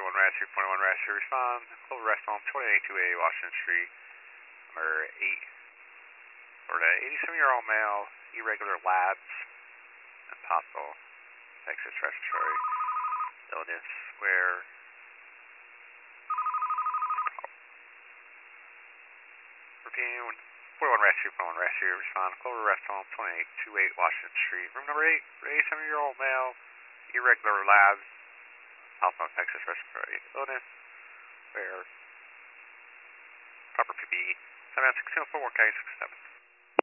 41 Rescue, 21 Rescue, respond. Clover Rest Home, 2828 Washington Street, number 8. For the 87-year-old male, irregular labs, and possible Texas respiratory illness, where repeating 41 Rescue, 41 Rescue, respond. Clover Rest Home, 2828 Washington Street, room number 8. For 87-year-old male, irregular labs, possible Texas respiratory illness, where proper PPE. 7 6 4 K 67.